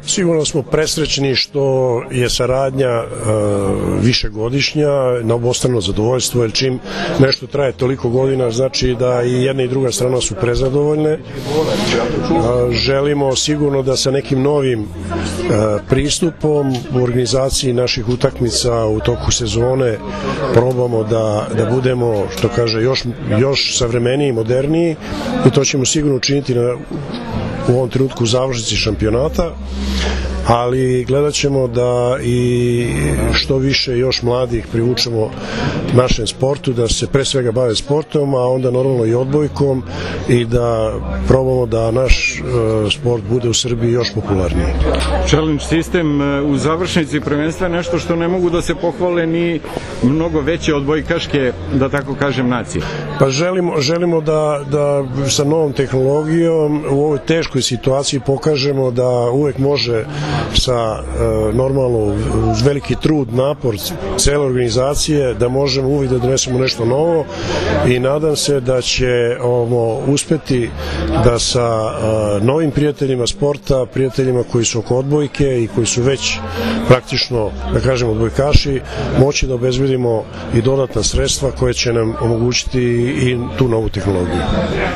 Sigurno smo presrećni što je saradnja višegodišnja, na obostrano zadovoljstvo, jer čim nešto traje toliko godina, znači da i jedna i druga strana su prezadovoljne. Želimo sigurno da sa nekim novim pristupom u organizaciji naših utakmica u toku sezone probamo da budemo, što kaže, još savremeniji, moderniji, i to ćemo sigurno učiniti u ovom trenutku u završnici šampionata, ali gledat ćemo da i što više još mladih privučemo našem sportu, da se pre svega bave sportom, a onda normalno i odbojkom, i da probamo da naš sport bude u Srbiji još popularniji. Challenge sistem u završnici prvenstva je nešto što ne mogu da se pohvale ni mnogo veće odbojkaške, da tako kažem, nacije. Pa želimo da sa novom tehnologijom u ovoj teškoj situaciji pokažemo da uvek može sa normalno uz veliki trud, napor cele organizacije, da možemo uvijek da donesemo nešto novo, i nadam se da ćemo uspeti da sa novim prijateljima sporta, prijateljima koji su oko odbojke i koji su već praktično, da kažem, odbojkaši, moći da obezbedimo i dodatna sredstva koje će nam omogućiti i tu novu tehnologiju.